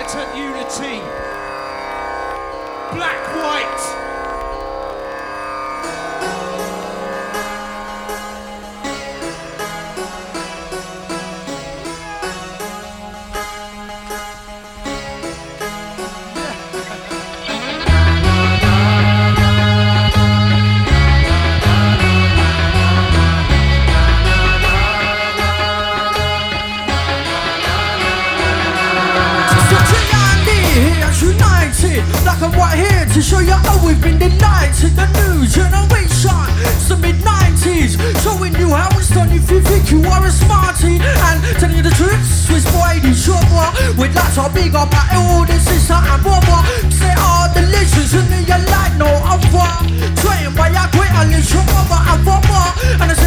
night at Unity. Black, white. Black and white here to show you how we've been delighted. The new generation, it's the mid-90s, showing you how it's done if you think you are a smarty. And telling you the truth, Swiss boy, the shopper, with lots of big up my older sister and brother. Say all the legends and you like no other. Trained by a great unleash your mother and father. And I say